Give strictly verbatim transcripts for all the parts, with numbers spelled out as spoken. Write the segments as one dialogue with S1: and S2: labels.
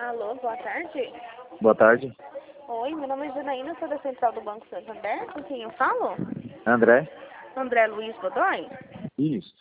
S1: Alô, boa tarde.
S2: Boa tarde.
S1: Oi, meu nome é Janaína, sou da Central do Banco Santander. Com quem eu falo?
S2: André?
S1: André Luiz Godoy?
S2: Isso.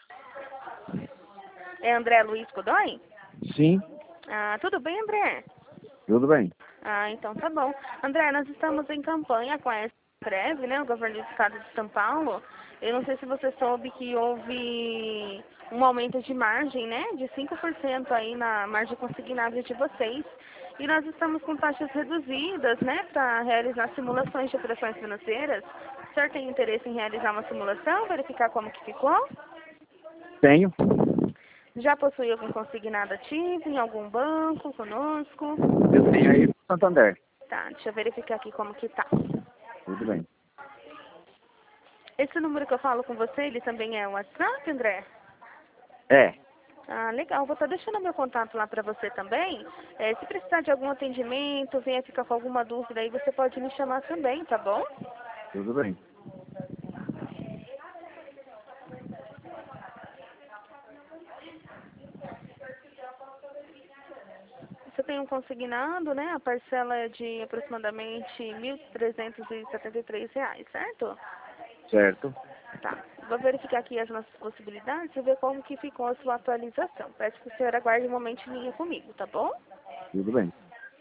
S1: É André Luiz Godoy?
S2: Sim,
S1: Ah, tudo bem, André?
S2: tudo bem.
S1: Ah, então tá bom. André, nós estamos em campanha com a Breve, né, o governo do estado de São Paulo. Eu não sei se você soube que houve um aumento de margem, né, de cinco por cento aí na margem consignada de vocês. E nós estamos com taxas reduzidas, né, para realizar simulações de operações financeiras. O senhor tem interesse em realizar uma simulação, verificar como que ficou?
S2: Tenho.
S1: Já possui algum consignado ativo em algum banco conosco?
S2: Eu tenho aí no Santander.
S1: Tá, deixa eu verificar aqui como que tá.
S2: Tudo bem.
S1: Esse número que eu falo com você, ele também é o WhatsApp, André?
S2: É.
S1: Ah, legal. Vou estar deixando meu contato lá para você também. É, se precisar de algum atendimento, venha ficar com alguma dúvida aí, você pode me chamar também, tá bom?
S2: Tudo bem.
S1: Você tem um consignado, né? A parcela é de aproximadamente mil trezentos e setenta e três reais, certo?
S2: Certo.
S1: Tá. Vou verificar aqui as nossas possibilidades e ver como que ficou a sua atualização. Peço que o senhor aguarde um momento em linha comigo, tá bom?
S2: Tudo bem.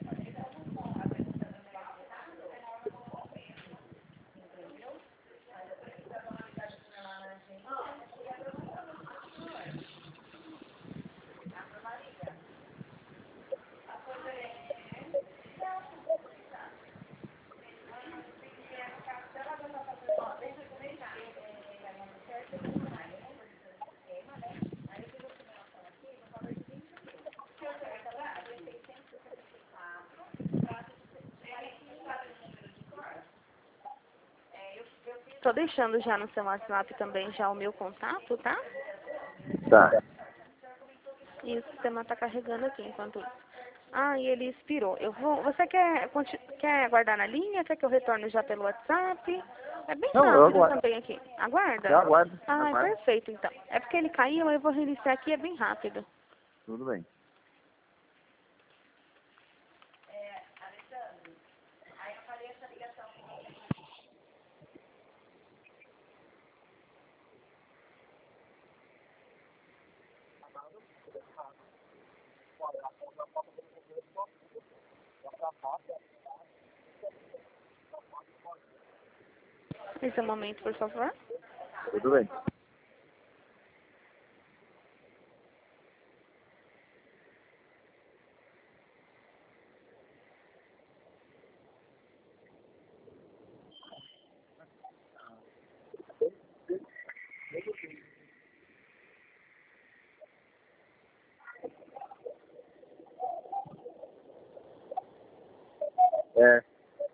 S1: Tô deixando já no seu WhatsApp também já o meu contato, tá?
S2: Tá.
S1: E o sistema tá carregando aqui enquanto isso. Ah, e ele expirou. Eu vou. Você quer, conti- quer aguardar na linha? Quer que eu retorne já pelo WhatsApp? É bem
S2: Não, eu
S1: rápido
S2: aguardo.
S1: também aqui. Aguarda?
S2: Eu aguardo.
S1: Ah, é
S2: Aguardo.
S1: perfeito então. É porque ele caiu, eu vou reiniciar aqui, é bem rápido.
S2: Tudo bem.
S1: Esse é o momento, por favor.
S2: Tudo bem. É.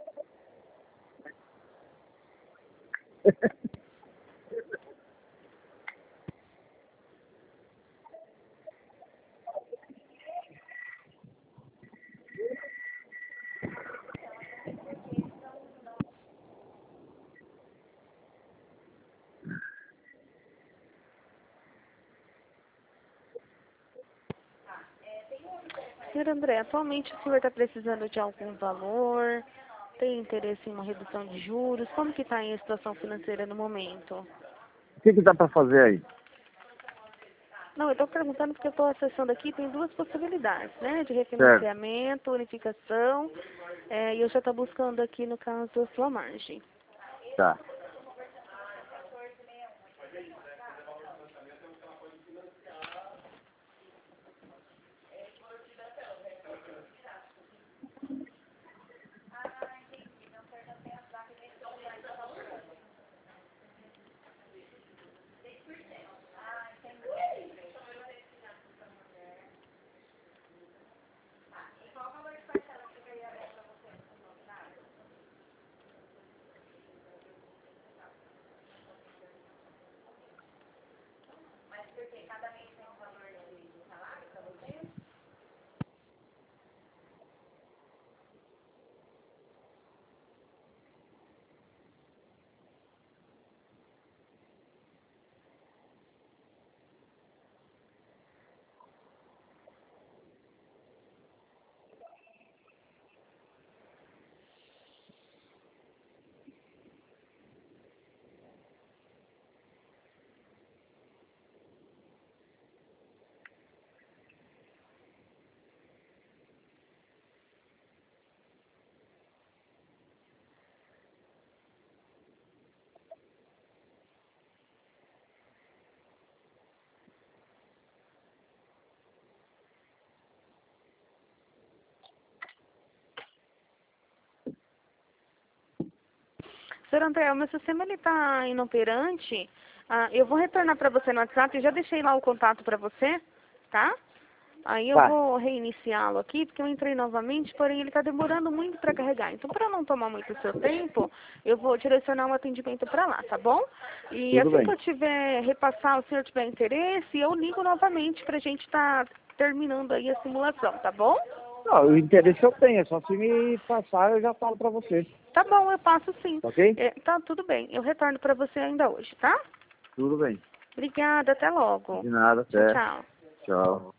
S1: Senhor André, atualmente o senhor está precisando de algum valor? Tem interesse em uma redução de juros? Como que está aí a situação financeira no momento?
S2: O que que dá pra fazer aí?
S1: Não, eu estou perguntando porque eu estou acessando aqui, tem duas possibilidades, né? De
S2: Certo.
S1: refinanciamento, unificação, é, e eu já estou buscando aqui, no caso, a sua margem.
S2: Tá.
S1: Senhor André, o meu sistema ele tá inoperante. Ah, eu vou retornar para você no WhatsApp. Eu já deixei lá o contato para você, tá? Aí eu
S2: Tá.
S1: vou reiniciá-lo aqui, porque eu entrei novamente, porém ele está demorando muito para carregar. Então, para não tomar muito o seu tempo, eu vou direcionar um atendimento para lá, tá bom? E
S2: Tudo
S1: assim que
S2: bem.
S1: eu tiver, repassar, o senhor tiver interesse, eu ligo novamente para a gente estar terminando aí a simulação, tá bom?
S2: Não, o interesse eu tenho, é só se me passar eu já falo pra você.
S1: Tá bom, eu passo sim.
S2: Tá ok?
S1: É, tá, tudo bem. Eu retorno para você ainda hoje, tá?
S2: Tudo bem.
S1: Obrigada, até logo.
S2: De nada,
S1: Tchau,
S2: até.
S1: tchau.
S2: Tchau.